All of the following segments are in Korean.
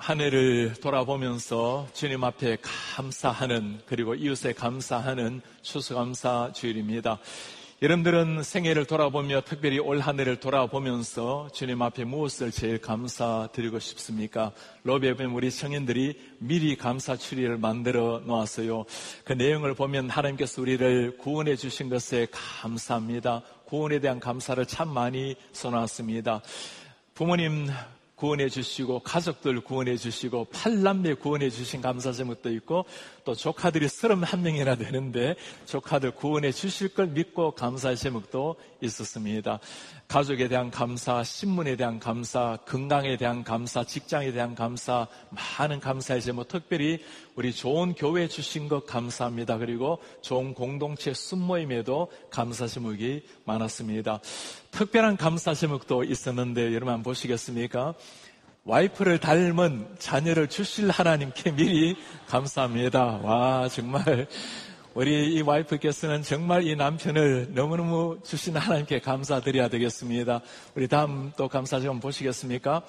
한 해를 돌아보면서 주님 앞에 감사하는, 그리고 이웃에 감사하는 추수감사 주일입니다. 여러분들은 생애를 돌아보며 특별히 올 한 해를 돌아보면서 주님 앞에 무엇을 제일 감사드리고 싶습니까? 로비에 보면 우리 청년들이 미리 감사 추리를 만들어 놓았어요. 그 내용을 보면 하나님께서 우리를 구원해 주신 것에 감사합니다. 구원에 대한 감사를 참 많이 써놨습니다. 부모님 구원해 주시고, 가족들 구원해 주시고, 8남매 구원해 주신 감사 제목도 있고, 또 조카들이 31명이나 되는데 조카들 구원해 주실 걸 믿고 감사 제목도 있었습니다. 가족에 대한 감사, 신문에 대한 감사, 건강에 대한 감사, 직장에 대한 감사, 많은 감사의 제목, 특별히 우리 좋은 교회 주신 것 감사합니다. 그리고 좋은 공동체 순모임에도 감사 제목이 많았습니다. 특별한 감사 제목도 있었는데 여러분 한번 보시겠습니까? 와이프를 닮은 자녀를 주실 하나님께 미리 감사합니다. 와, 정말 우리 이 와이프께서는 정말 이 남편을 너무너무 주신 하나님께 감사드려야 되겠습니다. 우리 다음 또 감사 좀 보시겠습니까?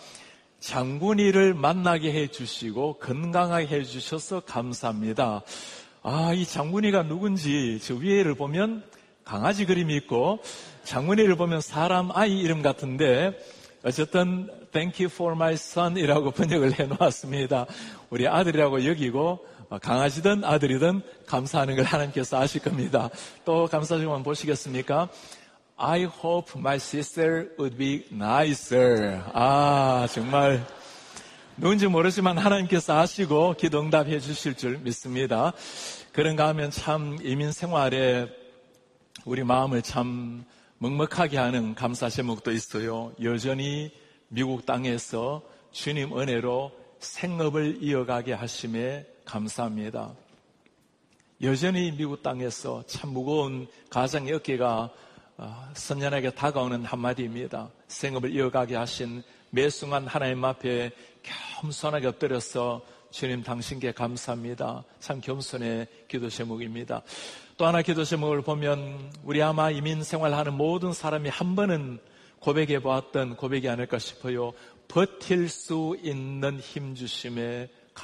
장군이를 만나게 해주시고 건강하게 해주셔서 감사합니다. 이 장군이가 누군지 저 위에를 보면 강아지 그림이 있고 장군이를 보면 사람 아이 이름 같은데 어쨌든 Thank you for my son 이라고 번역을 해놓았습니다. 우리 아들이라고 여기고 강아지든 아들이든 감사하는 걸 하나님께서 아실 겁니다. 또 감사 좀 한번 보시겠습니까? I hope my sister would be nicer. 정말 누군지 모르지만 하나님께서 아시고 기도 응답해 주실 줄 믿습니다. 그런가 하면 참 이민 생활에 우리 마음을 참 먹먹하게 하는 감사 제목도 있어요. 여전히 미국 땅에서 주님 은혜로 생업을 이어가게 하심에 감사합니다. 여전히 미국 땅에서 참 무거운 가정의 어깨가 선연하게 다가오는 한마디입니다. 생업을 이어가게 하신 매 순간 하나님 앞에 겸손하게 엎드려서 주님 당신께 감사합니다. 참 겸손의 기도 제목입니다. 또 하나 기도 제목을 보면 우리 아마 이민 생활하는 모든 사람이 한 번은 고백해 보았던 고백이 아닐까 싶어요. 버틸 수 있는 힘 주심에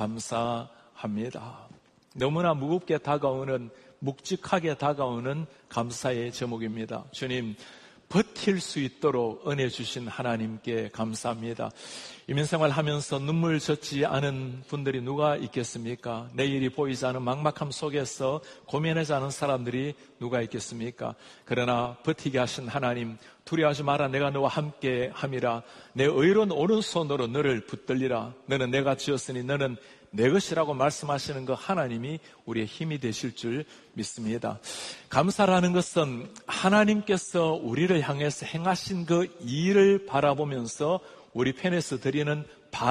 감사합니다. 너무나 무겁게 다가오는, 묵직하게 다가오는 감사의 제목입니다. 주님, 버틸 수 있도록 은혜 주신 하나님께 감사합니다. 이민생활 하면서 눈물 젖지 않은 분들이 누가 있겠습니까? 내일이 보이지 않은 막막함 속에서 고민하지 않은 사람들이 누가 있겠습니까? 그러나 버티게 하신 하나님, 두려워하지 마라. 내가 너와 함께 함이라. 내 의로운 오른손으로 너를 붙들리라. 너는 내가 지었으니 너는 내 것이라고 말씀하시는 그 하나님이 우리의 힘이 되실 줄 믿습니다. 감사라는 것은 하나님께서 우리를 향해서 행하신 그 일을 바라보면서 우리 편에서 드리는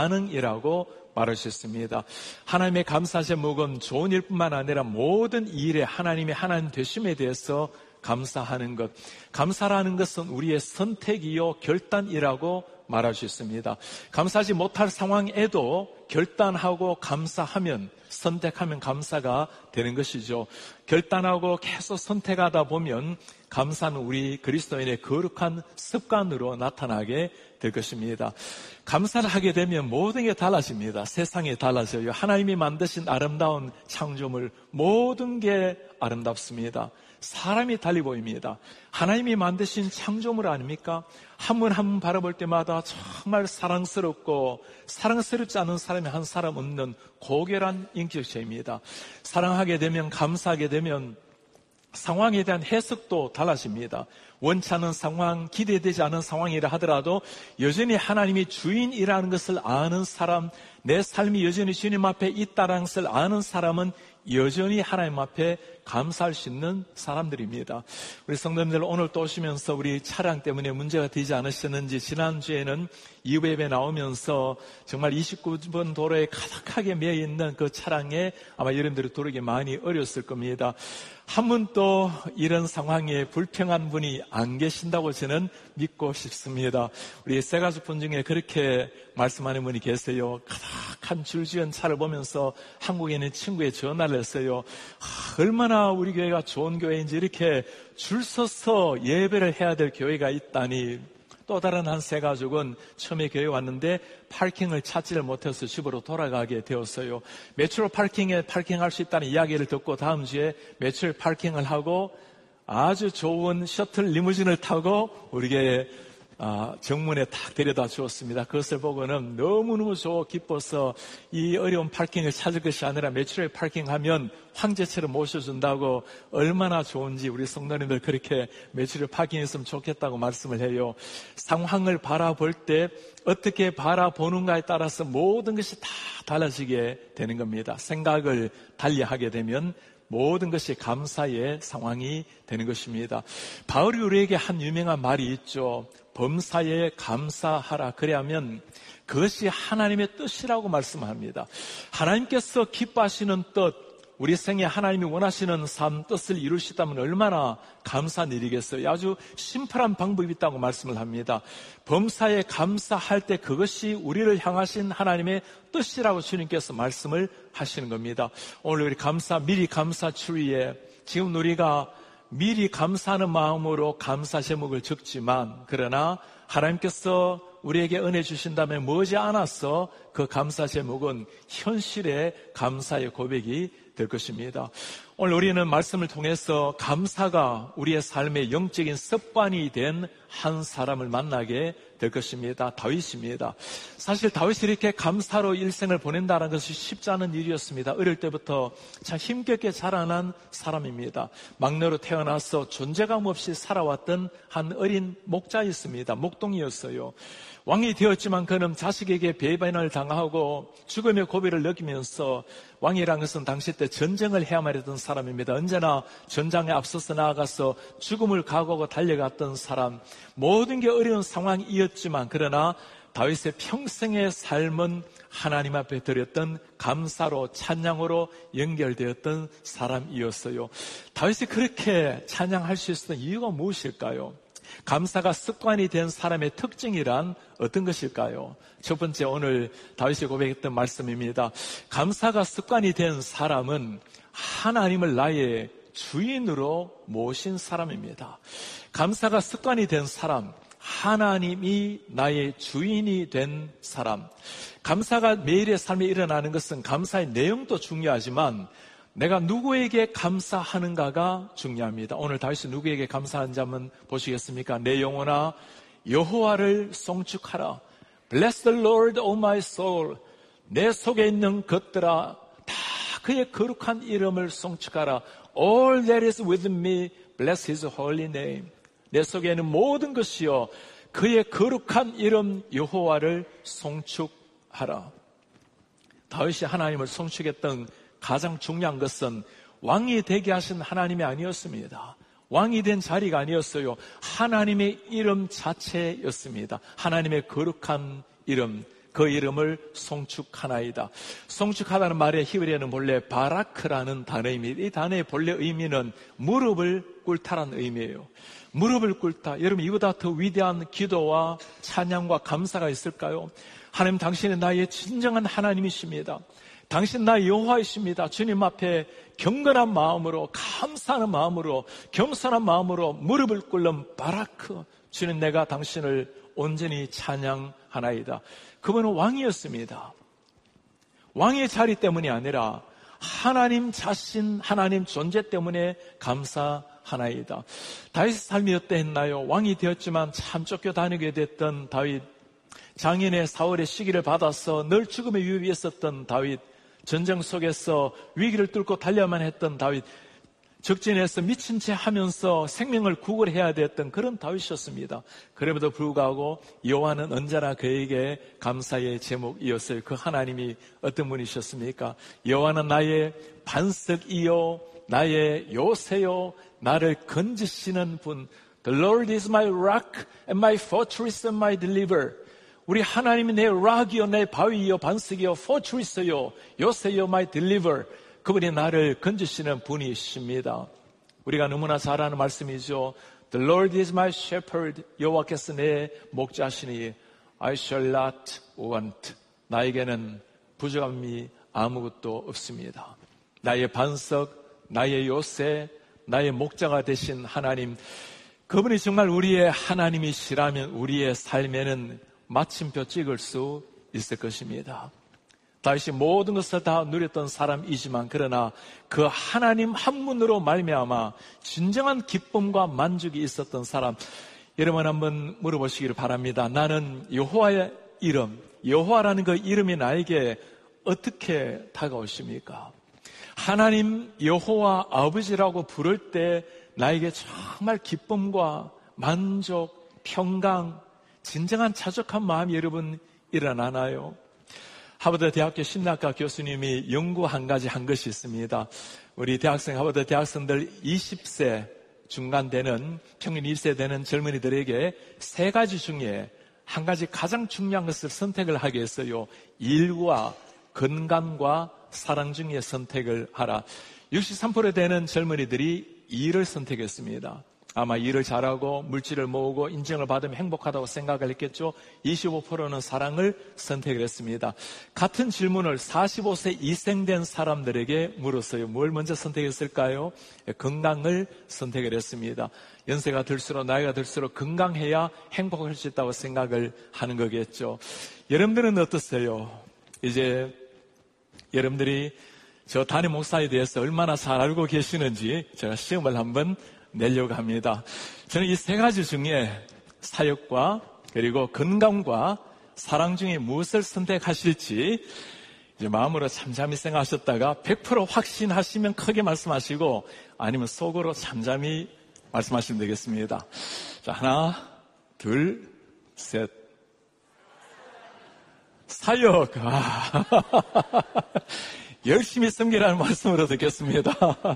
반응이라고 말하셨습니다. 하나님의 감사 제목은 좋은 일뿐만 아니라 모든 일에 하나님의 하나님 되심에 대해서 감사하는 것. 감사라는 것은 우리의 선택이요 결단이라고 말하셨습니다. 감사하지 못할 상황에도 결단하고 감사하면, 선택하면 감사가 되는 것이죠. 결단하고 계속 선택하다 보면 감사는 우리 그리스도인의 거룩한 습관으로 나타나게 될 것입니다. 감사를 하게 되면 모든 게 달라집니다. 세상이 달라져요. 하나님이 만드신 아름다운 창조물, 모든 게 아름답습니다. 사람이 달리 보입니다. 하나님이 만드신 창조물 아닙니까? 한 분 한 분 바라볼 때마다 정말 사랑스럽고 사랑스럽지 않은 사람이 한 사람 없는 고결한 인격체입니다. 사랑하게 되면, 감사하게 되면 상황에 대한 해석도 달라집니다. 원치 않은 상황, 기대되지 않은 상황이라 하더라도 여전히 하나님이 주인이라는 것을 아는 사람, 내 삶이 여전히 주님 앞에 있다는 것을 아는 사람은 여전히 하나님 앞에 감사할 수 있는 사람들입니다. 우리 성도님들 오늘 또 오시면서 우리 차량 때문에 문제가 되지 않으셨는지, 지난주에는 이브앱에 나오면서 정말 29번 도로에 가득하게 매여있는 그 차량에 아마 여러분들이 도르기 많이 어려웠을 겁니다. 한 분도 이런 상황에 불평한 분이 안 계신다고 저는 믿고 싶습니다. 우리 세 가족분 중에 그렇게 말씀하는 분이 계세요. 가득한 줄지은 차를 보면서 한국에 있는 친구에 전화를 했어요. 얼마나 우리 교회가 좋은 교회인지, 이렇게 줄 서서 예배를 해야 될 교회가 있다니 또 다른 한 세 가족은 처음에 교회 왔는데 파킹을 찾지를 못해서 집으로 돌아가게 되었어요. 매출 파킹에 파킹할 수 있다는 이야기를 듣고 다음 주에 매출 파킹을 하고 아주 좋은 셔틀 리무진을 타고 우리 교회 정문에 탁 데려다 주었습니다. 그것을 보고는 너무너무 기뻐서 이 어려운 파킹을 찾을 것이 아니라 매출에 파킹하면 황제처럼 모셔준다고 얼마나 좋은지 우리 성도님들 그렇게 매출에 파킹했으면 좋겠다고 말씀을 해요. 상황을 바라볼 때 어떻게 바라보는가에 따라서 모든 것이 다 달라지게 되는 겁니다. 생각을 달리하게 되면 모든 것이 감사의 상황이 되는 것입니다. 바울이 우리에게 한 유명한 말이 있죠. 범사에 감사하라. 그래야면 그것이 하나님의 뜻이라고 말씀합니다. 하나님께서 기뻐하시는 뜻, 우리 생에 하나님이 원하시는 삶 뜻을 이루시다면 얼마나 감사한 일이겠어요. 아주 심플한 방법이 있다고 말씀을 합니다. 범사에 감사할 때 그것이 우리를 향하신 하나님의 뜻이라고 주님께서 말씀을 하시는 겁니다. 오늘 우리 미리 감사 추위에 지금 우리가 미리 감사하는 마음으로 감사 제목을 적지만 그러나 하나님께서 우리에게 은혜 주신다면 머지않아서 그 감사 제목은 현실의 감사의 고백이 될 것입니다. 오늘 우리는 말씀을 통해서 감사가 우리의 삶의 영적인 습관이 된 한 사람을 만나게 될 것입니다. 다윗입니다. 사실 다윗이 이렇게 감사로 일생을 보낸다는 것이 쉽지 않은 일이었습니다. 어릴 때부터 참 힘겹게 자라난 사람입니다. 막내로 태어나서 존재감 없이 살아왔던 한 어린 목자였습니다. 목동이었어요. 왕이 되었지만 그는 자식에게 배반을 당하고 죽음의 고비를 느끼면서 왕이라는 것은 당시 때 전쟁을 해야만 했던 사람입니다. 언제나 전장에 앞서서 나아가서 죽음을 각오하고 달려갔던 사람. 모든 게 어려운 상황이었지만 그러나 다윗의 평생의 삶은 하나님 앞에 드렸던 감사로 찬양으로 연결되었던 사람이었어요. 다윗이 그렇게 찬양할 수 있었던 이유가 무엇일까요? 감사가 습관이 된 사람의 특징이란 어떤 것일까요? 첫 번째 오늘 다윗이 고백했던 말씀입니다. 감사가 습관이 된 사람은 하나님을 나의 주인으로 모신 사람입니다. 감사가 습관이 된 사람, 하나님이 나의 주인이 된 사람. 감사가 매일의 삶에 일어나는 것은 감사의 내용도 중요하지만 내가 누구에게 감사하는가가 중요합니다. 오늘 다윗이 누구에게 감사한지 한번 보시겠습니까? 내 영혼아 여호와를 송축하라. Bless the Lord, O my soul. 내 속에 있는 것들아 다 그의 거룩한 이름을 송축하라. All that is within me, bless his holy name. 내 속에 있는 모든 것이요 그의 거룩한 이름 여호와를 송축하라. 다윗이 하나님을 송축했던 가장 중요한 것은 왕이 되게 하신 하나님이 아니었습니다. 왕이 된 자리가 아니었어요. 하나님의 이름 자체였습니다. 하나님의 거룩한 이름, 그 이름을 송축하나이다. 송축하다는 말의 히브리어는 본래 바라크라는 단어입니다. 이 단어의 본래 의미는 무릎을 꿇다라는 의미예요. 무릎을 꿇다. 여러분 이보다 더 위대한 기도와 찬양과 감사가 있을까요? 하나님 당신은 나의 진정한 하나님이십니다. 당신 나의 여호와이십니다. 주님 앞에 경건한 마음으로 감사하는 마음으로 겸손한 마음으로 무릎을 꿇는 바라크. 주님 내가 당신을 온전히 찬양하나이다. 그분은 왕이었습니다. 왕의 자리 때문이 아니라 하나님 자신, 하나님 존재 때문에 감사하나이다. 다윗의 삶이 어땠나요? 왕이 되었지만 참 쫓겨다니게 됐던 다윗, 장인의 사울의 시기를 받아서 늘 죽음의 위협이 있었던 다윗, 전쟁 속에서 위기를 뚫고 달려야만 했던 다윗, 적진에서 미친 채 하면서 생명을 구걸해야 되었던 그런 다윗이었습니다. 그럼에도 불구하고 여호와는 언제나 그에게 감사의 제목이었어요. 그 하나님이 어떤 분이셨습니까? 여호와는 나의 반석이요 나의 요새요 나를 건지시는 분. The Lord is my rock and my fortress and my deliverer. 우리 하나님이 내 락이요 내 바위요 반석이요 fortress요 요새요 my deliverer. 그분이 나를 건지시는 분이십니다. 우리가 너무나 잘 아는 말씀이죠. The Lord is my shepherd. 여호와께서 내 목자시니 I shall not want. 나에게는 부족함이 아무것도 없습니다. 나의 반석, 나의 요새, 나의 목자가 되신 하나님. 그분이 정말 우리의 하나님이시라면 우리의 삶에는 마침표 찍을 수 있을 것입니다. 다윗이 모든 것을 다 누렸던 사람이지만 그러나 그 하나님 한 분으로 말미암아 진정한 기쁨과 만족이 있었던 사람, 여러분 한번 물어보시기를 바랍니다. 나는 여호와의 이름, 여호와라는 그 이름이 나에게 어떻게 다가오십니까? 하나님 여호와 아버지라고 부를 때 나에게 정말 기쁨과 만족, 평강, 진정한 자족한 마음이 여러분 일어나나요? 하버드 대학교 심리학과 교수님이 연구 한 가지 한 것이 있습니다. 우리 대학생, 하버드 대학생들 20세 중간 되는, 평균 1세 되는 젊은이들에게 세 가지 중에 한 가지 가장 중요한 것을 선택을 하게 했어요. 일과 건강과 사랑 중에 선택을 하라. 63% 되는 젊은이들이 일을 선택했습니다. 아마 일을 잘하고 물질을 모으고 인정을 받으면 행복하다고 생각을 했겠죠. 25%는 사랑을 선택을 했습니다. 같은 질문을 45세 이생된 사람들에게 물었어요. 뭘 먼저 선택했을까요? 건강을 선택을 했습니다. 연세가 들수록, 나이가 들수록 건강해야 행복할 수 있다고 생각을 하는 거겠죠. 여러분들은 어떠세요? 이제 여러분들이 저 담임 목사에 대해서 얼마나 잘 알고 계시는지 제가 시험을 한번 내려고 합니다. 저는 이 세 가지 중에 사역과 그리고 건강과 사랑 중에 무엇을 선택하실지 이제 마음으로 잠잠히 생각하셨다가 100% 확신하시면 크게 말씀하시고 아니면 속으로 잠잠히 말씀하시면 되겠습니다. 자, 하나, 둘, 셋. 사역. 열심히 섬기라는 말씀으로 듣겠습니다.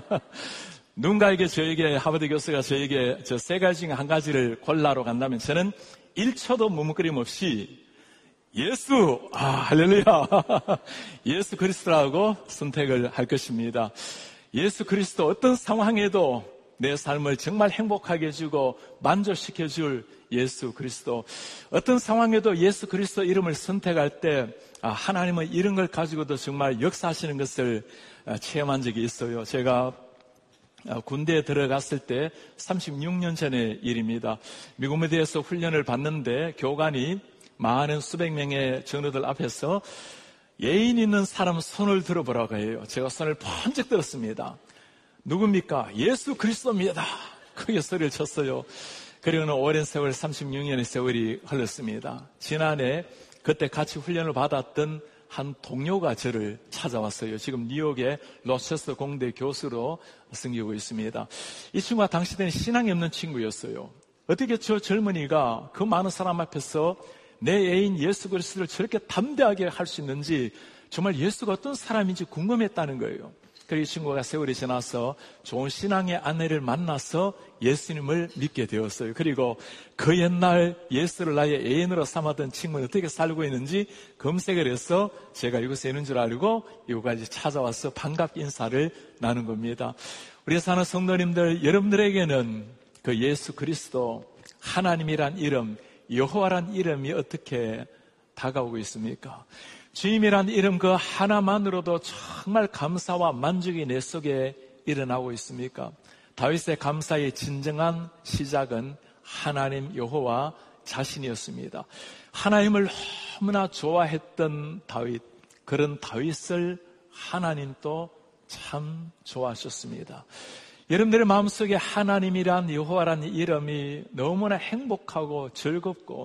누군가에게 저에게 하버드 교수가 저에게 저 세 가지 중에 한 가지를 골라로 간다면 저는 1초도 머뭇거림 없이 예수, 할렐루야, 예수 그리스도라고 선택을 할 것입니다. 예수 그리스도 어떤 상황에도 내 삶을 정말 행복하게 해주고 만족시켜줄 예수 그리스도. 어떤 상황에도 예수 그리스도 이름을 선택할 때 하나님은 이런 걸 가지고도 정말 역사하시는 것을 체험한 적이 있어요. 제가 군대에 들어갔을 때 36년 전의 일입니다. 미국 무대에서 훈련을 받는데 교관이 많은 수백 명의 전우들 앞에서 예인 있는 사람 손을 들어보라고 해요. 제가 손을 번쩍 들었습니다. 누굽니까? 예수 그리스도입니다. 크게 소리를 쳤어요. 그리고는 오랜 세월, 36년의 세월이 흘렀습니다. 지난해 그때 같이 훈련을 받았던 한 동료가 저를 찾아왔어요. 지금 뉴욕의 로체스터 공대 교수로 섬기고 있습니다. 이 친구가 당시 때는 신앙이 없는 친구였어요. 어떻게 저 젊은이가 그 많은 사람 앞에서 내 애인 예수 그리스도를 저렇게 담대하게 할 수 있는지 정말 예수가 어떤 사람인지 궁금했다는 거예요. 그리고 이 친구가 세월이 지나서 좋은 신앙의 아내를 만나서 예수님을 믿게 되었어요. 그리고 그 옛날 예수를 나의 애인으로 삼았던 친구는 어떻게 살고 있는지 검색을 해서 제가 이곳에 있는 줄 알고 이곳까지 찾아와서 반갑게 인사를 나눈 겁니다. 우리 사는 성도님들, 여러분들에게는 그 예수 그리스도, 하나님이란 이름, 여호와란 이름이 어떻게 다가오고 있습니까? 주님이란 이름 그 하나만으로도 정말 감사와 만족이 내 속에 일어나고 있습니까? 다윗의 감사의 진정한 시작은 하나님 여호와 자신이었습니다. 하나님을 너무나 좋아했던 다윗, 그런 다윗을 하나님도 참 좋아하셨습니다. 여러분들의 마음속에 하나님이란 여호와란 이름이 너무나 행복하고 즐겁고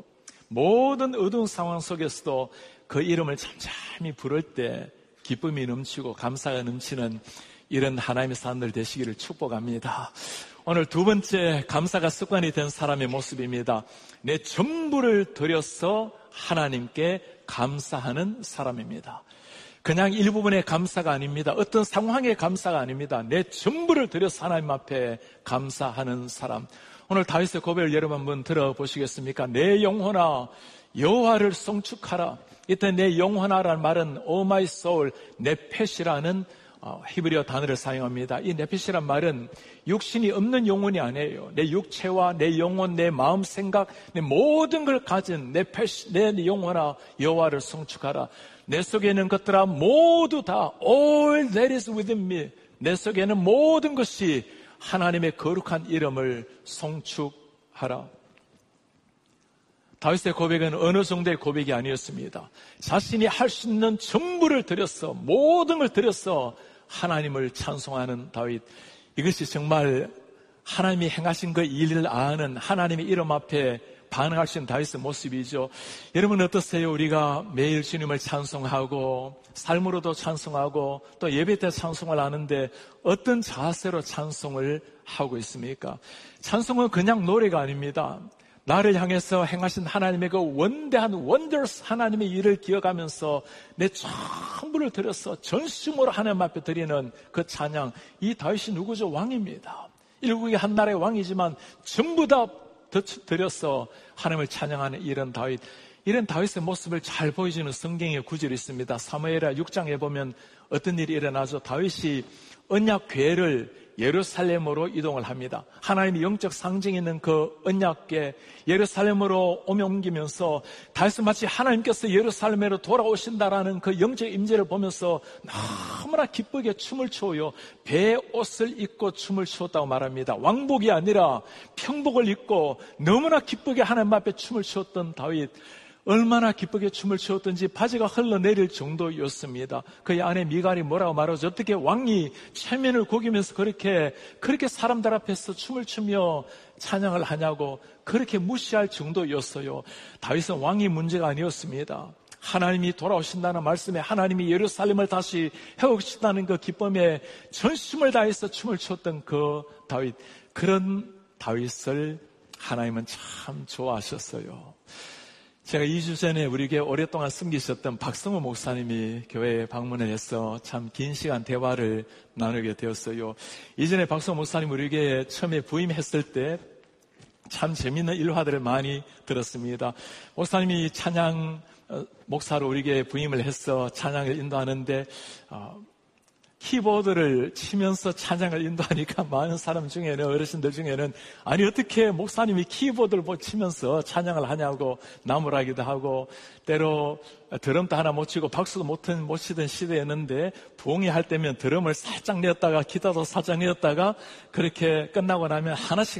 모든 어두운 상황 속에서도 그 이름을 잠잠히 부를 때 기쁨이 넘치고 감사가 넘치는 이런 하나님의 사람들 되시기를 축복합니다. 오늘 두 번째 감사가 습관이 된 사람의 모습입니다. 내 전부를 들여서 하나님께 감사하는 사람입니다. 그냥 일부분의 감사가 아닙니다. 어떤 상황의 감사가 아닙니다. 내 전부를 들여서 하나님 앞에 감사하는 사람. 오늘 다윗의 고백을 여러분 한번 들어보시겠습니까? 내 영혼아 여호와를 송축하라. 이때 내 영혼아라는 말은 Oh my soul, 네펫이라는 히브리어 단어를 사용합니다. 이 네펫이란 말은 육신이 없는 영혼이 아니에요. 내 육체와 내 영혼, 내 마음, 생각, 내 모든 걸 가진 네펫, 내 영혼아 여호와를 송축하라. 내 속에 있는 것들아 모두 다 all that is within me, 내 속에 있는 모든 것이 하나님의 거룩한 이름을 송축 하라. 다윗의 고백은 어느 정도의 고백이 아니었습니다. 자신이 할 수 있는 전부를 들여서, 모든 걸 들여서 하나님을 찬송하는 다윗. 이것이 정말 하나님이 행하신 그 일을 아는 하나님의 이름 앞에 반응할 수 있는 다윗의 모습이죠. 여러분 어떠세요? 우리가 매일 주님을 찬송하고 삶으로도 찬송하고 또 예배 때 찬송을 하는데 어떤 자세로 찬송을 하고 있습니까? 찬송은 그냥 노래가 아닙니다. 나를 향해서 행하신 하나님의 그 원대한 원더스 하나님의 일을 기억하면서 내 전부를 들여서 전심으로 하나님 앞에 드리는 그 찬양. 이 다윗이 누구죠? 왕입니다. 일국의 한 나라의 왕이지만 전부 다 드려서 하나님을 찬양하는 이런 다윗. 이런 다윗의 모습을 잘 보여주는 성경의 구절이 있습니다. 사무엘하 6장에 보면 어떤 일이 일어나죠? 다윗이 언약궤를 예루살렘으로 이동을 합니다. 하나님의 영적 상징이 있는 그 언약궤 예루살렘으로 옮기면서 다윗은 마치 하나님께서 예루살렘으로 돌아오신다라는 그 영적 임재를 보면서 너무나 기쁘게 춤을 추어요. 베옷을 입고 춤을 추었다고 말합니다. 왕복이 아니라 평복을 입고 너무나 기쁘게 하나님 앞에 춤을 추었던 다윗. 얼마나 기쁘게 춤을 추었던지 바지가 흘러내릴 정도였습니다. 그의 아내 미갈이 뭐라고 말하죠? 어떻게 왕이 체면을 구기면서 그렇게 사람들 앞에서 춤을 추며 찬양을 하냐고 그렇게 무시할 정도였어요. 다윗은 왕이 문제가 아니었습니다. 하나님이 돌아오신다는 말씀에 하나님이 예루살렘을 다시 회복시킨다는 그 기쁨에 전심을 다해서 춤을 췄던 그 다윗. 그런 다윗을 하나님은 참 좋아하셨어요. 제가 2주 전에 우리에게 오랫동안 섬기셨던 박성호 목사님이 교회에 방문을 해서 참 긴 시간 대화를 나누게 되었어요. 이전에 박성호 목사님 우리에게 처음에 부임했을 때 참 재미있는 일화들을 많이 들었습니다. 목사님이 찬양 목사로 우리에게 부임을 해서 찬양을 인도하는데 키보드를 치면서 찬양을 인도하니까 많은 사람 중에는 어르신들 중에는 아니 어떻게 목사님이 키보드를 치면서 찬양을 하냐고 나무라기도 하고 때로 드럼도 하나 못 치고 박수도 못 치던 시대였는데 부흥회 할 때면 드럼을 살짝 내었다가 기타도 살짝 내었다가 그렇게 끝나고 나면 하나씩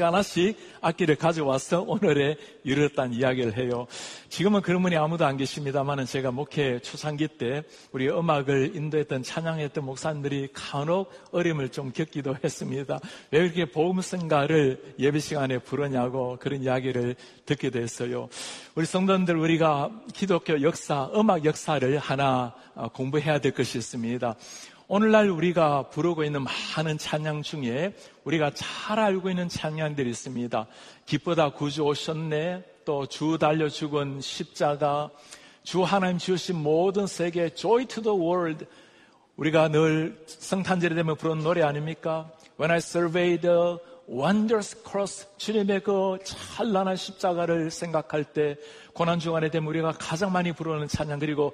악기를 가져와서 오늘에 이르렀다는 이야기를 해요. 지금은 그런 분이 아무도 안 계십니다만 제가 목회 초창기 때 우리 음악을 인도했던 찬양했던 목사님들이 간혹 어려움을 좀 겪기도 했습니다. 왜 이렇게 복음성가를 예배 시간에 부르냐고 그런 이야기를 듣게 됐어요. 우리 성도님들 우리가 기독교 역사, 음악 역사를 하나 공부해야 될 것이 있습니다. 오늘날 우리가 부르고 있는 많은 찬양 중에 우리가 잘 알고 있는 찬양들이 있습니다. 기쁘다 구주 오셨네, 또 주 달려 죽은 십자가, 주 하나님 주신 모든 세계, Joy to the world. 우리가 늘 성탄절이 되면 부르는 노래 아닙니까? When I survey the wondrous cross, 주님의 그 찬란한 십자가를 생각할 때 고난주간에 되면 우리가 가장 많이 부르는 찬양, 그리고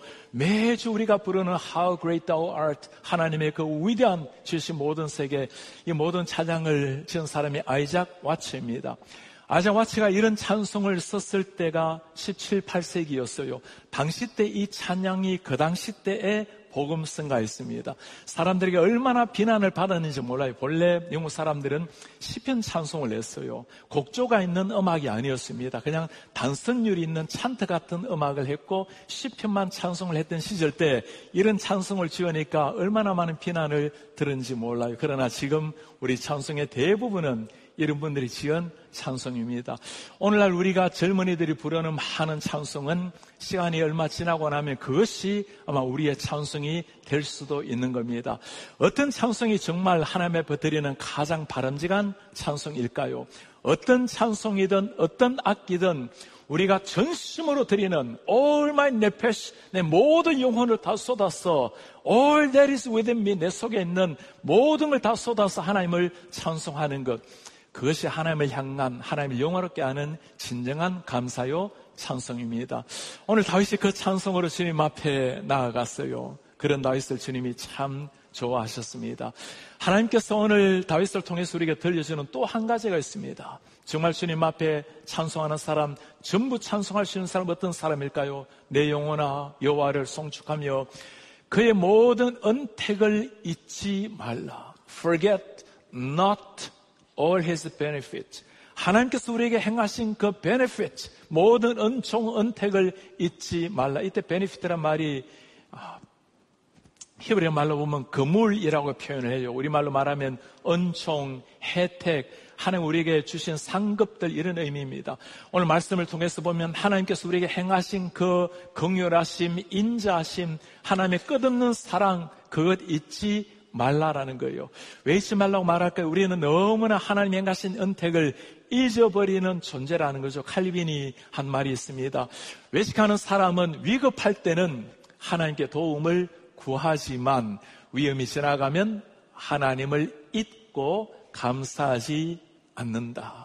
매주 우리가 부르는 How great thou art, 하나님의 그 위대한 주신 모든 세계, 이 모든 찬양을 지은 사람이 아이작 와츠입니다. 아이작 와츠가 이런 찬송을 썼을 때가 17, 8세기였어요. 당시 때 이 찬양이 그 당시 때의 복음성가였습니다. 사람들에게 얼마나 비난을 받았는지 몰라요. 본래 영국 사람들은 시편 찬송을 냈어요. 곡조가 있는 음악이 아니었습니다. 그냥 단선율이 있는 찬트 같은 음악을 했고 시편만 찬송을 했던 시절 때 이런 찬송을 지으니까 얼마나 많은 비난을 들은지 몰라요. 그러나 지금 우리 찬송의 대부분은 이런 분들이 지은 찬송입니다. 오늘날 우리가 젊은이들이 부르는 많은 찬송은 시간이 얼마 지나고 나면 그것이 아마 우리의 찬송이 될 수도 있는 겁니다. 어떤 찬송이 정말 하나님 앞에 드리는 가장 바람직한 찬송일까요? 어떤 찬송이든 어떤 악기든 우리가 전심으로 드리는 All my nephesh, 내 모든 영혼을 다 쏟아서 All that is within me, 내 속에 있는 모든 걸 다 쏟아서 하나님을 찬송하는 것, 그것이 하나님을 향한, 하나님을 영화롭게 하는 진정한 감사요 찬송입니다. 오늘 다윗이 그 찬송으로 주님 앞에 나아갔어요. 그런 다윗을 주님이 참 좋아하셨습니다. 하나님께서 오늘 다윗을 통해서 우리에게 들려주는 또 한 가지가 있습니다. 정말 주님 앞에 찬송하는 사람, 전부 찬송할 수 있는 사람 어떤 사람일까요? 내 영혼아 여호와를 송축하며 그의 모든 은택을 잊지 말라. Forget not all his benefits. 하나님께서 우리에게 행하신 그 benefit, 모든 은총, 은택을 잊지 말라. 이때 benefit란 말이 히브리어 말로 보면 그물이라고 표현을 해요. 우리말로 말하면 은총, 혜택, 하나님 우리에게 주신 상급들, 이런 의미입니다. 오늘 말씀을 통해서 보면 하나님께서 우리에게 행하신 그 긍휼하심, 인자하심, 하나님의 끝없는 사랑, 그것 잊지 말라라는 거예요. 왜 잊지 말라고 말할까요? 우리는 너무나 하나님이 행하신 은택을 잊어버리는 존재라는 거죠. 칼빈이 한 말이 있습니다. 외식하는 사람은 위급할 때는 하나님께 도움을 구하지만 위험이 지나가면 하나님을 잊고 감사하지 않는다.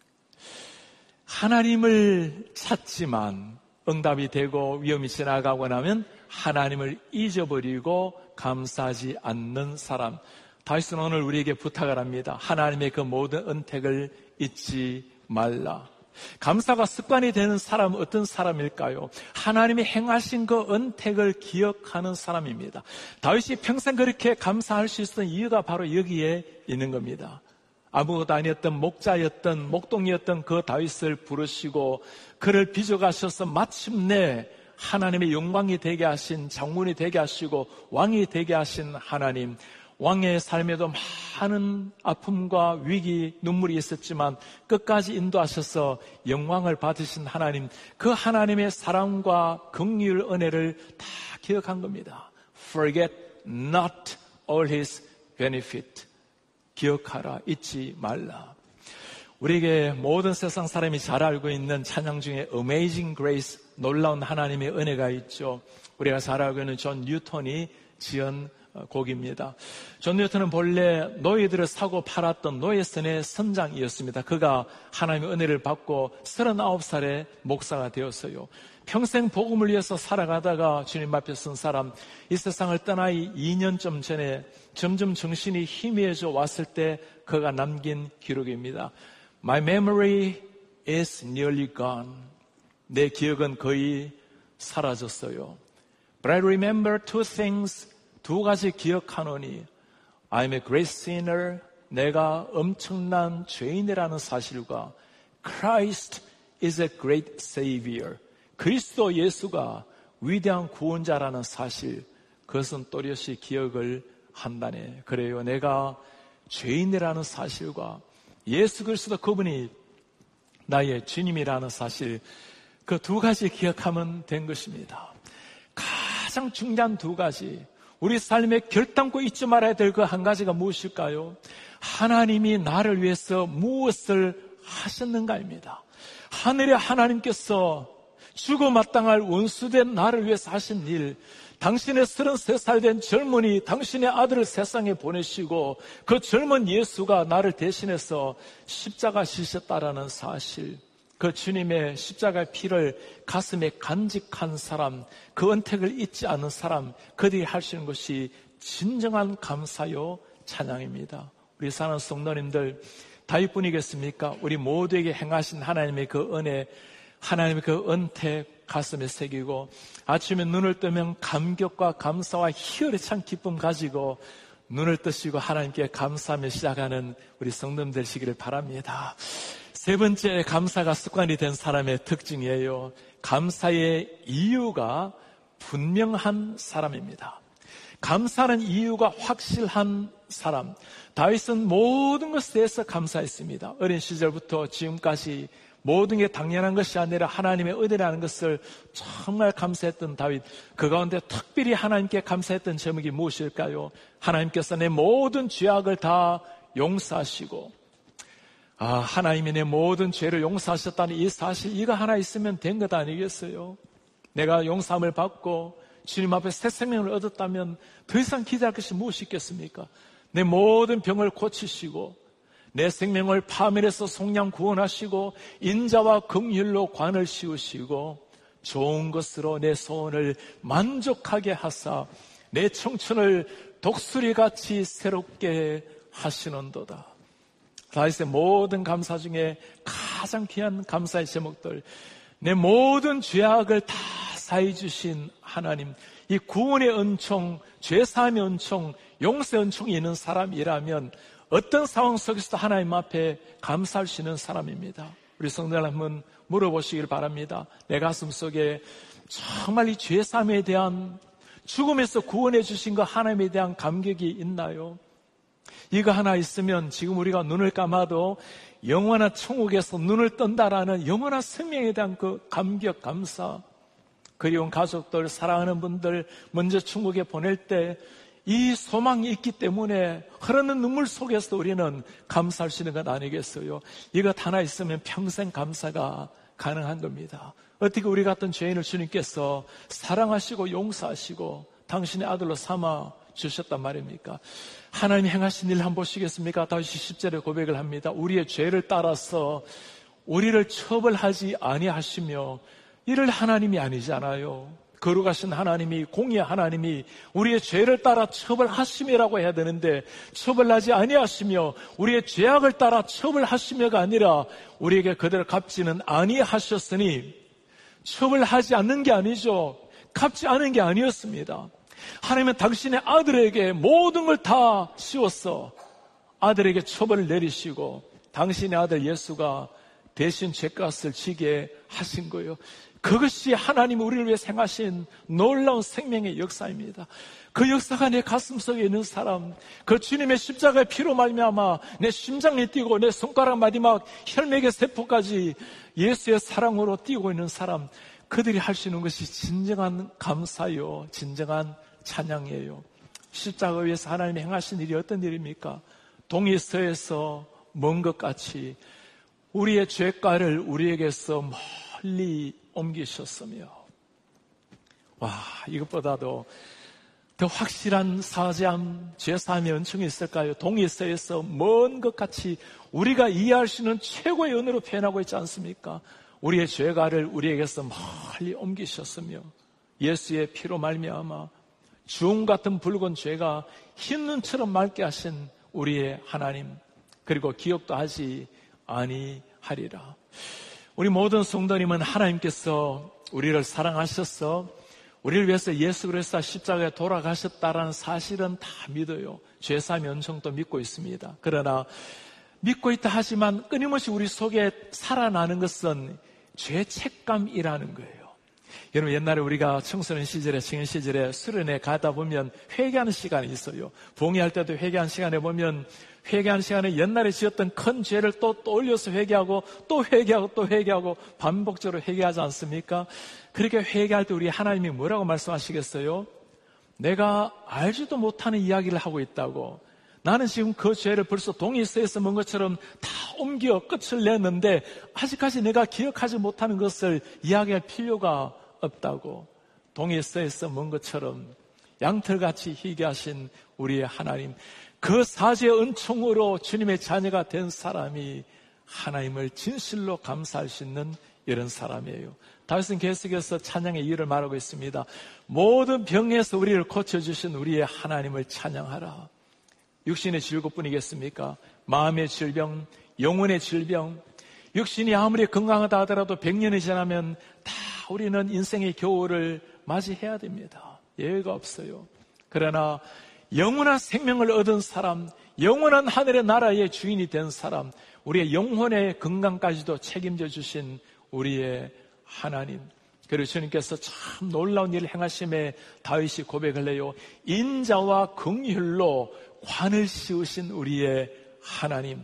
하나님을 찾지만 응답이 되고 위험이 지나가고 나면 하나님을 잊어버리고 감사하지 않는 사람. 다윗은 오늘 우리에게 부탁을 합니다. 하나님의 그 모든 은택을 잊지 말라. 감사가 습관이 되는 사람은 어떤 사람일까요? 하나님이 행하신 그 은택을 기억하는 사람입니다. 다윗이 평생 그렇게 감사할 수 있었던 이유가 바로 여기에 있는 겁니다. 아무것도 아니었던 목자였던, 목동이었던 그 다윗을 부르시고 그를 빚어가셔서 마침내 하나님의 영광이 되게 하신, 장군이 되게 하시고 왕이 되게 하신 하나님, 왕의 삶에도 많은 아픔과 위기, 눈물이 있었지만 끝까지 인도하셔서 영광을 받으신 하나님, 그 하나님의 사랑과 긍휼, 은혜를 다 기억한 겁니다. Forget not all his benefit. 기억하라, 잊지 말라. 우리에게 모든 세상 사람이 잘 알고 있는 찬양 중에 Amazing Grace, 놀라운 하나님의 은혜가 있죠. 우리가 잘 알고 있는 존 뉴턴이 지은 곡입니다. 존 뉴턴은 본래 노예들을 사고 팔았던 노예선의 선장이었습니다. 그가 하나님의 은혜를 받고 39살에 목사가 되었어요. 평생 복음을 위해서 살아가다가 주님 앞에 선 사람, 이 세상을 떠나 2년쯤 전에 점점 정신이 희미해져 왔을 때 그가 남긴 기록입니다. My memory is nearly gone. 내 기억은 거의 사라졌어요. But I remember two things. 두 가지 기억하노니 I'm a great sinner. 내가 엄청난 죄인이라는 사실과 Christ is a great savior. 그리스도 예수가 위대한 구원자라는 사실, 그것은 또렷이 기억을 한다네. 그래요. 내가 죄인이라는 사실과 예수 그리스도 그분이 나의 주님이라는 사실, 그 두 가지 기억하면 된 것입니다. 가장 중요한 두 가지, 우리 삶에 결단코 잊지 말아야 될 그 한 가지가 무엇일까요? 하나님이 나를 위해서 무엇을 하셨는가입니다. 하늘의 하나님께서 죽어 마땅할 원수된 나를 위해서 하신 일, 당신의 33살 된 젊은이, 당신의 아들을 세상에 보내시고 그 젊은 예수가 나를 대신해서 십자가 지셨다라는 사실, 그 주님의 십자가의 피를 가슴에 간직한 사람, 그 은택을 잊지 않는 사람, 그들이 할 수 있는 것이 진정한 감사요 찬양입니다. 우리 사랑하는 성도님들, 다윗뿐이겠습니까? 우리 모두에게 행하신 하나님의 그 은혜, 하나님의 그 은택 가슴에 새기고 아침에 눈을 뜨면 감격과 감사와 희열에 찬 기쁨 가지고 눈을 뜨시고 하나님께 감사하며 시작하는 우리 성도님들 되시기를 바랍니다. 세 번째, 감사가 습관이 된 사람의 특징이에요. 감사의 이유가 분명한 사람입니다. 감사하는 이유가 확실한 사람. 다윗은 모든 것에 대해서 감사했습니다. 어린 시절부터 지금까지 모든 게 당연한 것이 아니라 하나님의 은혜라는 것을 정말 감사했던 다윗. 그 가운데 특별히 하나님께 감사했던 제목이 무엇일까요? 하나님께서 내 모든 죄악을 다 용서하시고, 하나님이 내 모든 죄를 용서하셨다는 이 사실, 이거 하나 있으면 된 것 아니겠어요? 내가 용서함을 받고 주님 앞에 새 생명을 얻었다면 더 이상 기대할 것이 무엇이 있겠습니까? 내 모든 병을 고치시고 내 생명을 파멸해서 속량 구원하시고 인자와 긍휼로 관을 씌우시고 좋은 것으로 내 소원을 만족하게 하사 내 청춘을 독수리같이 새롭게 하시는도다. 다윗의 모든 감사 중에 가장 귀한 감사의 제목들, 내 모든 죄악을 다 사해 주신 하나님, 이 구원의 은총, 죄사함의 은총, 용서의 은총이 있는 사람이라면 어떤 상황 속에서도 하나님 앞에 감사할 수 있는 사람입니다. 우리 성도들 한번 물어보시길 바랍니다. 내 가슴 속에 정말 이 죄사함에 대한, 죽음에서 구원해 주신 그 하나님에 대한 감격이 있나요? 이거 하나 있으면 지금 우리가 눈을 감아도 영원한 천국에서 눈을 뜬다라는 영원한 생명에 대한 그 감격, 감사, 그리운 가족들, 사랑하는 분들 먼저 천국에 보낼 때 이 소망이 있기 때문에 흐르는 눈물 속에서 우리는 감사할 수 있는 것 아니겠어요? 이것 하나 있으면 평생 감사가 가능한 겁니다. 어떻게 우리 같은 죄인을 주님께서 사랑하시고 용서하시고 당신의 아들로 삼아 주셨단 말입니까? 하나님이 행하신 일 한번 보시겠습니까? 다시 10절에 고백을 합니다. 우리의 죄를 따라서 우리를 처벌하지 아니하시며, 이를 하나님이 아니잖아요. 거룩하신 하나님이, 공의의 하나님이 우리의 죄를 따라 처벌하심이라고 해야 되는데 처벌하지 아니하시며, 우리의 죄악을 따라 처벌하시며가 아니라 우리에게 그대로 갚지는 아니하셨으니, 처벌하지 않는 게 아니죠. 갚지 않은 게 아니었습니다. 하나님은 당신의 아들에게 모든 걸 다 씌워서 아들에게 처벌을 내리시고 당신의 아들 예수가 대신 죄값을 지게 하신 거예요. 그것이 하나님이 우리를 위해 행하신 놀라운 생명의 역사입니다. 그 역사가 내 가슴 속에 있는 사람, 그 주님의 십자가의 피로 말미암아 내 심장이 뛰고 내 손가락 마디막 혈맥의 세포까지 예수의 사랑으로 뛰고 있는 사람, 그들이 할 수 있는 것이 진정한 감사요, 진정한 찬양이에요. 십자가 위에서 하나님이 행하신 일이 어떤 일입니까? 동이서에서 먼 것 같이 우리의 죄가를 우리에게서 멀리 옮기셨으며, 와, 이것보다도 더 확실한 사죄함, 죄사함의 은총이 있을까요? 동이서에서 먼 것 같이 우리가 이해할 수 있는 최고의 은혜로 표현하고 있지 않습니까? 우리의 죄가를 우리에게서 멀리 옮기셨으며, 예수의 피로 말미암아 주홍 같은 붉은 죄가 흰 눈처럼 맑게 하신 우리의 하나님, 그리고 기억도 하지 아니하리라. 우리 모든 성도님은 하나님께서 우리를 사랑하셔서 우리를 위해서 예수 그리스도 십자가에 돌아가셨다라는 사실은 다 믿어요. 죄사함의 은총도 믿고 있습니다. 그러나 믿고 있다 하지만 끊임없이 우리 속에 살아나는 것은 죄책감이라는 거예요. 여러분, 옛날에 우리가 청소년 시절에, 청년 시절에 수련회 가다 보면 회개하는 시간이 있어요. 봉의할 때도 회개하는 시간에 보면, 회개하는 시간에 옛날에 지었던 큰 죄를 또 떠올려서 회개하고 또 회개하고 또 회개하고 반복적으로 회개하지 않습니까? 그렇게 회개할 때 우리 하나님이 뭐라고 말씀하시겠어요? 내가 알지도 못하는 이야기를 하고 있다고. 나는 지금 그 죄를 벌써 동이서에서 먼 것처럼 다 옮겨 끝을 냈는데 아직까지 내가 기억하지 못하는 것을 이야기할 필요가 없다고. 동이서에서 먼 것처럼 양털같이 희귀하신 우리의 하나님, 그 사죄의 은총으로 주님의 자녀가 된 사람이 하나님을 진실로 감사할 수 있는 이런 사람이에요. 다윗은 계속해서 찬양의 이유를 말하고 있습니다. 모든 병에서 우리를 고쳐주신 우리의 하나님을 찬양하라. 육신의 질고뿐이겠습니까? 마음의 질병, 영혼의 질병. 육신이 아무리 건강하다 하더라도 100년이 지나면 다 우리는 인생의 겨울을 맞이해야 됩니다. 예외가 없어요. 그러나 영원한 생명을 얻은 사람, 영원한 하늘의 나라의 주인이 된 사람, 우리의 영혼의 건강까지도 책임져 주신 우리의 하나님, 그리고 주님께서 참 놀라운 일을 행하심에 다윗이 고백을 해요. 인자와 긍휼로 관을 씌우신 우리의 하나님.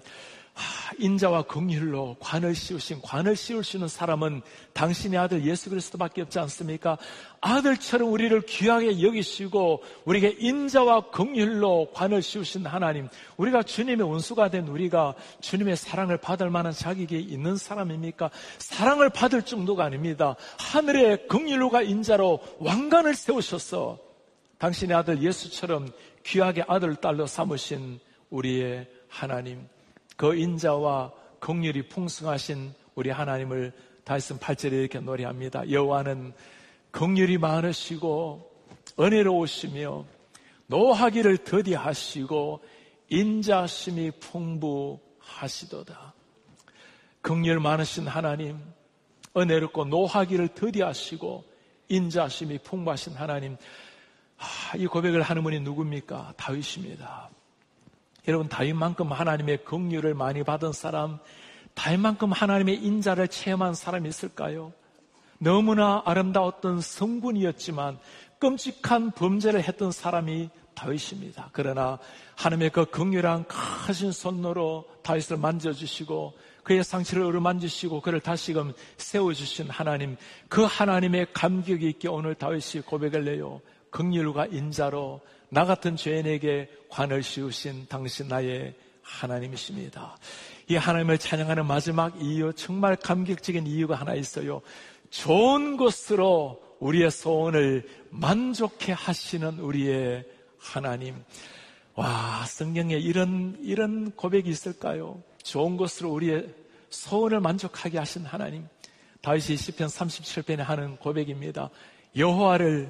인자와 긍휼로 관을 씌우신, 관을 씌울 수 있는 사람은 당신의 아들 예수 그리스도밖에 없지 않습니까? 아들처럼 우리를 귀하게 여기시고 우리에게 인자와 긍휼로 관을 씌우신 하나님, 우리가 주님의 원수가 된 우리가 주님의 사랑을 받을 만한 자격이 있는 사람입니까? 사랑을 받을 정도가 아닙니다. 하늘의 긍휼로가 인자로 왕관을 세우셔서 당신의 아들 예수처럼 귀하게 아들 딸로 삼으신 우리의 하나님, 그 인자와 긍휼이 풍성하신 우리 하나님을 다윗은 8절에 이렇게 노래합니다. 여호와는 긍휼이 많으시고 은혜로우시며 노하기를 더디하시고 인자심이 풍부하시도다. 긍휼 많으신 하나님, 은혜롭고 노하기를 더디하시고 인자심이 풍부하신 하나님, 이 고백을 하는 분이 누굽니까? 다윗입니다. 여러분, 다윗만큼 하나님의 긍휼을 많이 받은 사람, 다윗만큼 하나님의 인자를 체험한 사람이 있을까요? 너무나 아름다웠던 성군이었지만 끔찍한 범죄를 했던 사람이 다윗입니다. 그러나 하나님의 그 긍휼한 크신 손으로 다윗을 만져주시고 그의 상처를 어루만지시고 그를 다시금 세워주신 하나님, 그 하나님의 감격이 있게 오늘 다윗이 고백을 해요. 긍휼과 인자로 나 같은 죄인에게 관을 씌우신 당신 나의 하나님이십니다. 이 하나님을 찬양하는 마지막 이유, 정말 감격적인 이유가 하나 있어요. 좋은 것으로 우리의 소원을 만족해 하시는 우리의 하나님. 와, 성경에 이런 고백이 있을까요? 좋은 것으로 우리의 소원을 만족하게 하신 하나님. 다윗이 시편 37편에 하는 고백입니다. 여호와를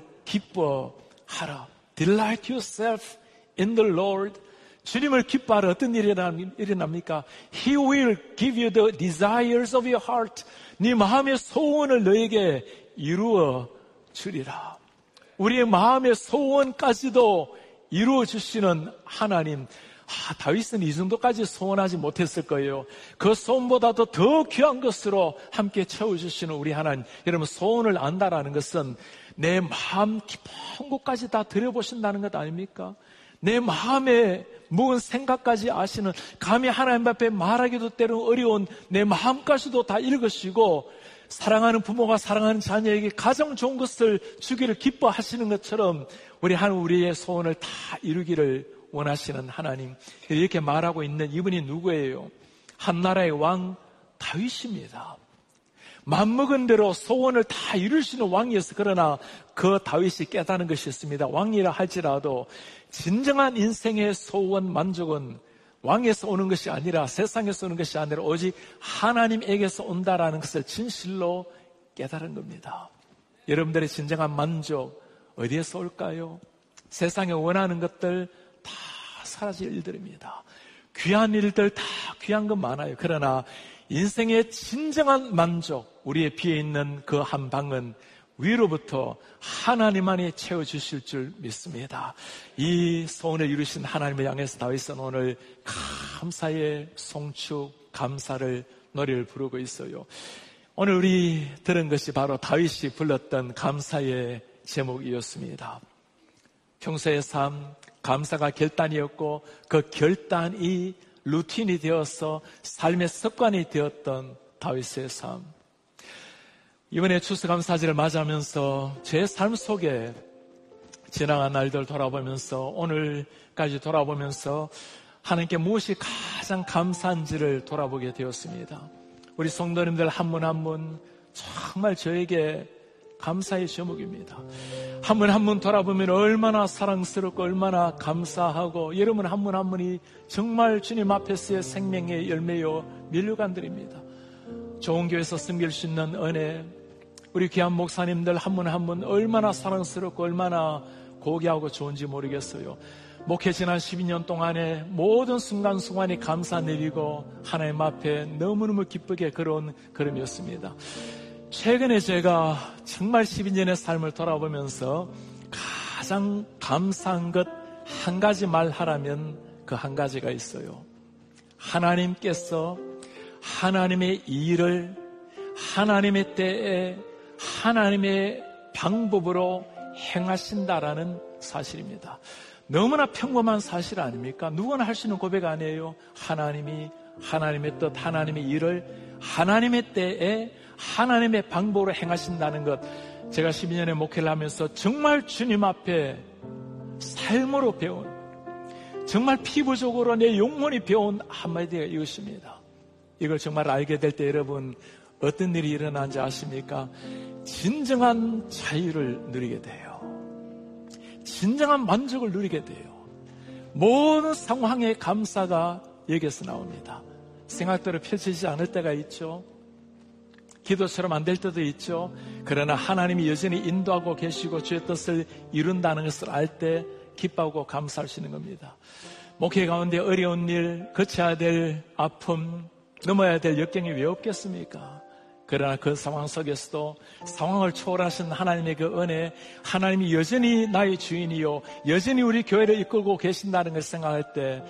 기뻐하라. Delight yourself in the Lord. 주님을 기뻐하라. 어떤 일이 일어납니까? He will give you the desires of your heart. 네 마음의 소원을 너에게 이루어 주리라. 우리의 마음의 소원까지도 이루어 주시는 하나님. 다윗은 이 정도까지 소원하지 못했을 거예요. 그 소원보다도 더 귀한 것으로 함께 채워주시는 우리 하나님. 여러분, 소원을 안다라는 것은 내 마음 깊은 곳까지 다 들여보신다는 것 아닙니까? 내 마음에 묵은 생각까지 아시는, 감히 하나님 앞에 말하기도 때로 어려운 내 마음까지도 다 읽으시고, 사랑하는 부모가 사랑하는 자녀에게 가장 좋은 것을 주기를 기뻐하시는 것처럼 우리 하나님, 우리의 소원을 다 이루기를 원하시는 하나님. 이렇게 말하고 있는 이분이 누구예요? 한나라의 왕 다윗입니다. 맘먹은 대로 소원을 다 이루시는 왕이었어. 그러나 그 다윗이 깨닫는 것이 있습니다. 왕이라 할지라도 진정한 인생의 소원 만족은 왕에서 오는 것이 아니라, 세상에서 오는 것이 아니라 오직 하나님에게서 온다라는 것을 진실로 깨달은 겁니다. 여러분들의 진정한 만족 어디에서 올까요? 세상에 원하는 것들 다 사라질 일들입니다. 귀한 일들 다 귀한 건 많아요. 그러나 인생의 진정한 만족, 우리의 비에 있는 그 한 방은 위로부터 하나님만이 채워주실 줄 믿습니다. 이 소원을 이루신 하나님을 향해서 다윗은 오늘 감사의 송축, 감사를 노래를 부르고 있어요. 오늘 우리 들은 것이 바로 다윗이 불렀던 감사의 제목이었습니다. 평소의 삶, 감사가 결단이었고 그 결단이 루틴이 되어서 삶의 습관이 되었던 다윗의 삶. 이번에 추수감사절을 맞이하면서 제 삶 속에 지나간 날들 돌아보면서, 오늘까지 돌아보면서 하나님께 무엇이 가장 감사한지를 돌아보게 되었습니다. 우리 성도님들 한 분 한 분 정말 저에게 감사의 제목입니다. 한 분 한 분 돌아보면 얼마나 사랑스럽고 얼마나 감사하고, 여러분 한 분 한 분이 정말 주님 앞에서의 생명의 열매요 면류관들입니다. 좋은 교회에서 섬길 수 있는 은혜, 우리 귀한 목사님들 한 분 한 분 얼마나 사랑스럽고 얼마나 고귀하고 좋은지 모르겠어요. 목회 지난 12년 동안에 모든 순간순간이 감사 내리고 하나님 앞에 너무너무 기쁘게 걸어온 걸음이었습니다. 최근에 제가 정말 12년의 삶을 돌아보면서 가장 감사한 것 한 가지 말하라면 그 한 가지가 있어요. 하나님께서 하나님의 일을 하나님의 때에 하나님의 방법으로 행하신다라는 사실입니다. 너무나 평범한 사실 아닙니까? 누구나 할 수 있는 고백 아니에요. 하나님이 하나님의 뜻, 하나님의 일을 하나님의 때에 하나님의 방법으로 행하신다는 것, 제가 12년의 목회를 하면서 정말 주님 앞에 삶으로 배운, 정말 피부적으로 내 영혼이 배운 한마디가 이것입니다. 이걸 정말 알게 될 때 여러분 어떤 일이 일어나는지 아십니까? 진정한 자유를 누리게 돼요. 진정한 만족을 누리게 돼요. 모든 상황의 감사가 여기에서 나옵니다. 생각대로 펼치지 않을 때가 있죠. 기도처럼 안 될 때도 있죠. 그러나 하나님이 여전히 인도하고 계시고 주의 뜻을 이룬다는 것을 알 때 기뻐하고 감사할 수 있는 겁니다. 목회 가운데 어려운 일, 거쳐야 될 아픔, 넘어야 될 역경이 왜 없겠습니까? 그러나 그 상황 속에서도 상황을 초월하신 하나님의 그 은혜, 하나님이 여전히 나의 주인이요, 여전히 우리 교회를 이끌고 계신다는 것을 생각할 때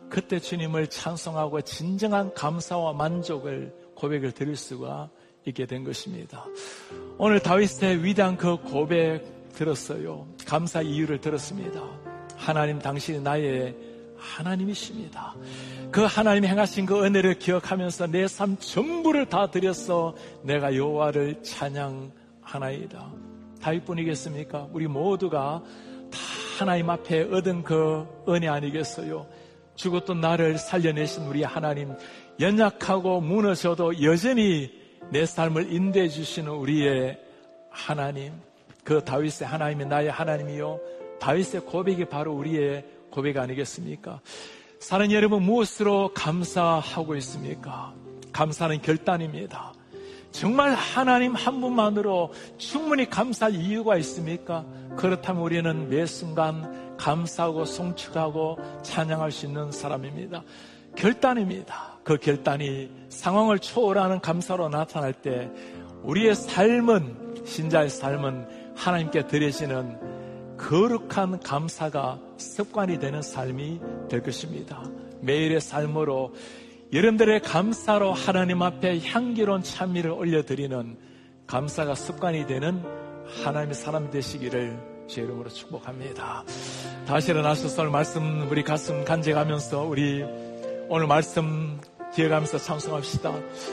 그때 주님을 찬송하고 진정한 감사와 만족을 고백을 드릴 수가 있게 된 것입니다. 오늘 다윗의 위대한 그 고백 들었어요. 감사 이유를 들었습니다. 하나님, 당신이 나의 하나님이십니다. 그 하나님이 행하신 그 은혜를 기억하면서 내 삶 전부를 다 드려서 내가 여호와를 찬양하나이다. 다윗뿐이겠습니까? 우리 모두가 다 하나님 앞에 얻은 그 은혜 아니겠어요? 죽었던 나를 살려내신 우리 하나님, 연약하고 무너져도 여전히 내 삶을 인도해 주시는 우리의 하나님, 그 다윗의 하나님이 나의 하나님이요, 다윗의 고백이 바로 우리의 고백 아니겠습니까? 사는 여러분, 무엇으로 감사하고 있습니까? 감사는 결단입니다. 정말 하나님 한 분만으로 충분히 감사할 이유가 있습니까? 그렇다면 우리는 매 순간 감사하고 송축하고 찬양할 수 있는 사람입니다. 결단입니다. 그 결단이 상황을 초월하는 감사로 나타날 때 우리의 삶은, 신자의 삶은 하나님께 드려지는 거룩한 감사가 습관이 되는 삶이 될 것입니다. 매일의 삶으로 여러분들의 감사로 하나님 앞에 향기로운 찬미를 올려드리는 감사가 습관이 되는 하나님의 사람 되시기를 제 이름으로 축복합니다. 다시 일어나셔서 오늘 말씀 우리 가슴 간직하면서 우리 오늘 말씀 기억하면서 찬송합시다.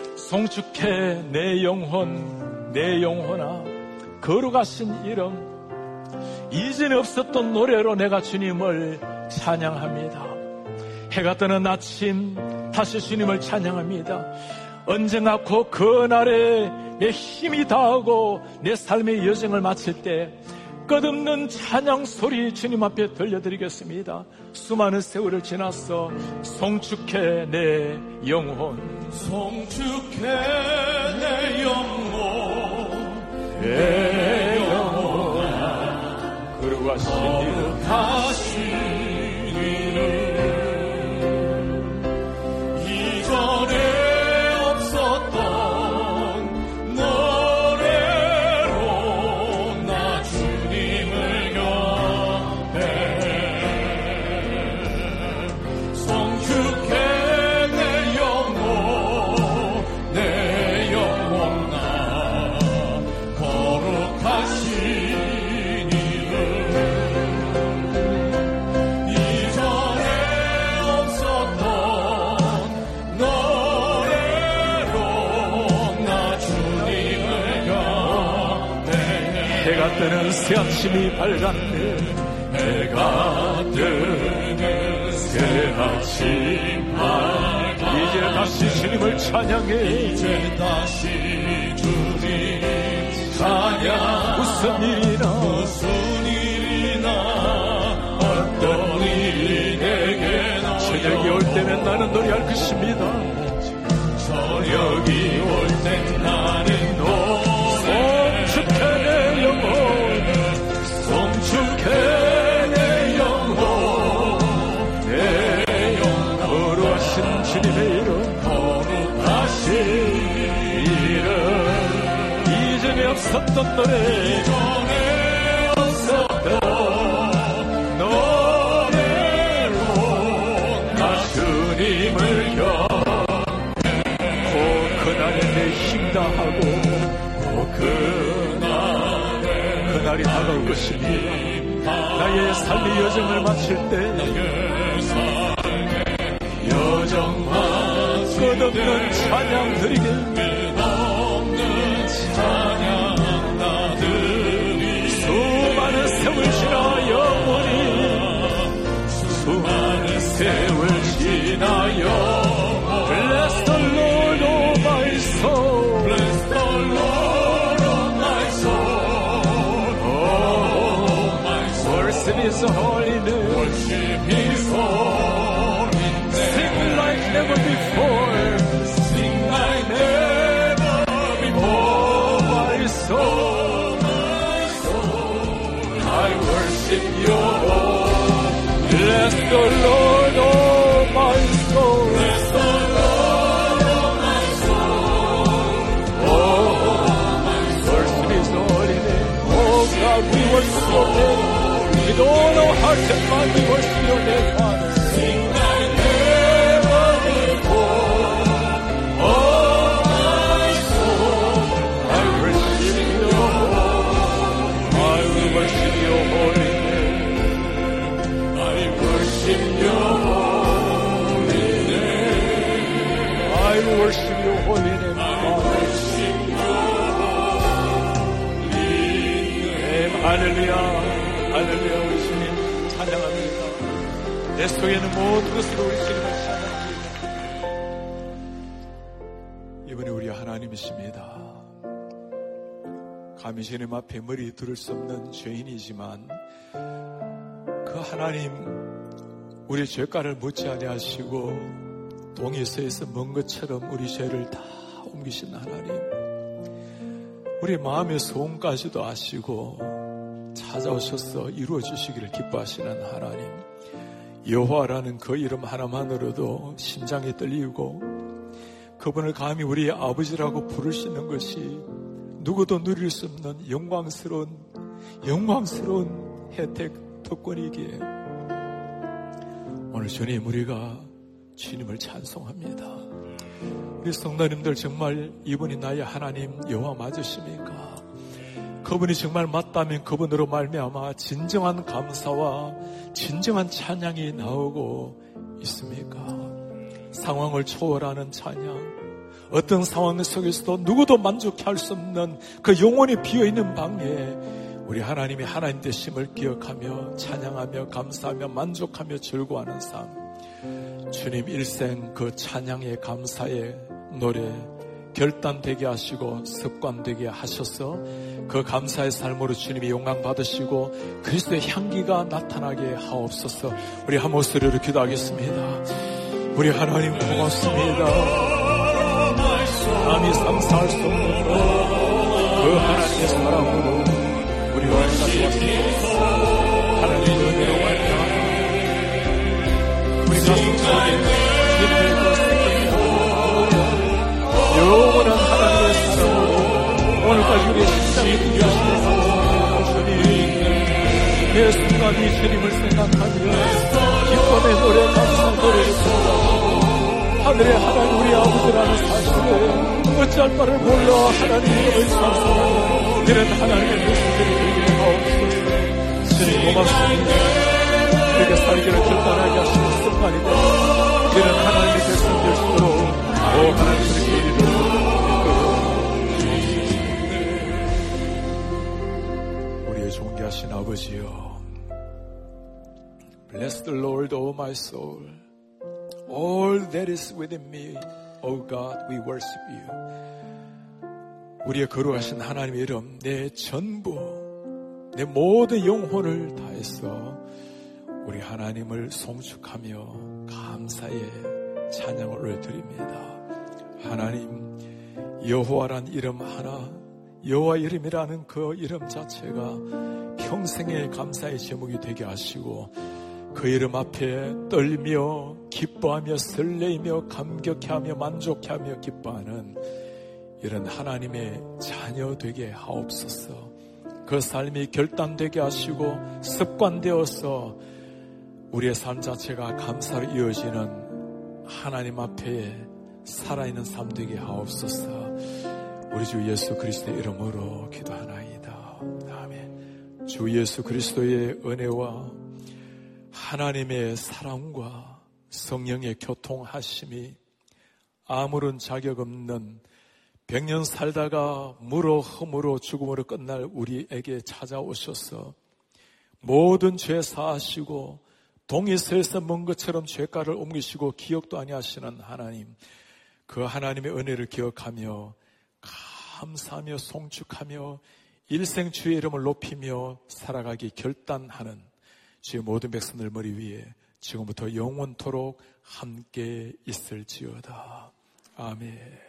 송축해 내 영혼, 내 영혼아, 거룩하신 이름, 이전에 없었던 노래로 내가 주님을 찬양합니다. 해가 뜨는 아침 다시 주님을 찬양합니다. 언젠가 곧 그날에 내 힘이 다하고 내 삶의 여정을 마칠 때 끝없는 찬양 소리 주님 앞에 들려드리겠습니다. 수많은 세월을 지나서 송축해 내 영혼, 송축해 내 영혼, 내 영혼아, 거룩하신 이름, 뜨는 새 아침이 밝았네. 해가 뜨는 새 아침 밝았네. 이제 다시 주님을 찬양해. 이제 다시 주님 찬양. 무슨 일이나 어떤 일이 내게나 저녁이 올 때면 나는 노래할 것입니다. 저녁이 올 땐 나는 노래. 송축해 내 영혼, 송축해 내 영혼, 내 영혼, 거룩하신 주님의 이름, 거룩하신 이름, 이전에 없었던 노래, 이전에 없었던 노래로 나 주님을 경외. 곧 그날에 내 힘 다하고 그날이 다가올 것입니다. 나의 삶의 여정을 마칠 때 끝없는 찬양 드리겠네. 수많은 세월 지나 영원히, 수많은 세월 지나 영원히 Bless the Lord, oh my soul. Bless the Lord, oh my soul. Worship His holy name. Worship His holy name. Sing like never before. Sing like never before. My soul, my soul, I worship you. Bless the Lord, oh my soul. bless the Lord, oh my soul. Oh, worship His holy name. Oh God, we worship your name. With all our heart and mind, we worship your name, Father. Sing like never I worship your holy name. 할렐루야, 할렐루야. 우리 주님 찬양합니다. 내 속에 있는 모든 것으로 우리 주님을 찬양합니다. 이번에 우리 하나님이십니다. 감히 주님 앞에 머리 들을 수 없는 죄인이지만 그 하나님, 우리 죄가를 묻지 아니하시고 동에서에서 먼 것처럼 우리 죄를 다 옮기신 하나님, 우리 마음의 소원까지도 아시고 찾아오셔서 이루어주시기를 기뻐하시는 하나님, 여호와라는 그 이름 하나만으로도 심장이 떨리고 그분을 감히 우리의 아버지라고 부를 수 있는 것이 누구도 누릴 수 없는 영광스러운 혜택, 특권이기에 오늘 주님, 우리가 주님을 찬송합니다. 우리 성도님들, 정말 이분이 나의 하나님 여호와 맞으십니까? 그분이 정말 맞다면 그분으로 말미암아 진정한 감사와 진정한 찬양이 나오고 있습니까? 상황을 초월하는 찬양, 어떤 상황 속에서도 누구도 만족해 할 수 없는 그 영혼이 비어있는 방에 우리 하나님이 하나님 되심을 기억하며 찬양하며 감사하며 만족하며 즐거워하는 삶, 주님 일생 그 찬양의 감사의 노래 결단되게 하시고 습관되게 하셔서 그 감사의 삶으로 주님이 영광 받으시고 그리스도의 향기가 나타나게 하옵소서. 우리 한 목소리로 기도하겠습니다. 우리 하나님 고맙습니다. 감히 상상할 수 없는 그 하나님의 사랑으로 우리와 함께 왔습니다. 하나님의 은혜로 말미암아 우리 가슴 속에 주님의 그 영원한 하나님의 사랑으로 오늘까지 우리의 심장을 인도하시는 주님, 매 순간 이 주님을 생각하며 기쁨의 노래, 감사 노래를 부르고 하늘의 하나님 우리 아버지라는 사실을 어찌할 바를 몰라 하나님의 의상사랑으로 이런 하나님의 모습들이 되게 하옵소서. 주님 고맙습니다. 우리에게 살기를 결단하게 하시는 습관이 되어 이런 하나님의 백성 되시도록 하나님의 길을 우리의 존귀하신 아버지여, Bless the Lord, O my soul. All that is within me, O God, we worship you. 우리의 거룩하신 하나님의 이름, 내 전부, 내 모든 영혼을 다해서 우리 하나님을 송축하며 감사의 찬양을 올려드립니다. 하나님, 여호와란 이름 하나, 여호와 이름이라는 그 이름 자체가 평생의 감사의 제목이 되게 하시고 그 이름 앞에 떨며 기뻐하며 설레이며 감격해하며 만족해하며 기뻐하는 이런 하나님의 자녀 되게 하옵소서. 그 삶이 결단되게 하시고 습관되어서 우리의 삶 자체가 감사로 이어지는 하나님 앞에 살아있는 삶 되게 하옵소서. 우리 주 예수 그리스도의 이름으로 기도하나이다. 아멘. 주 예수 그리스도의 은혜와 하나님의 사랑과 성령의 교통하심이 아무런 자격 없는 100년 살다가 무로 흠으로 죽음으로 끝날 우리에게 찾아오셔서 모든 죄 사하시고 동에서에서 먼 것처럼 죄가를 옮기시고 기억도 아니하시는 하나님, 그 하나님의 은혜를 기억하며 감사하며 송축하며 일생 주의 이름을 높이며 살아가기 결단하는 주의 모든 백성들 머리 위에 지금부터 영원토록 함께 있을지어다. 아멘.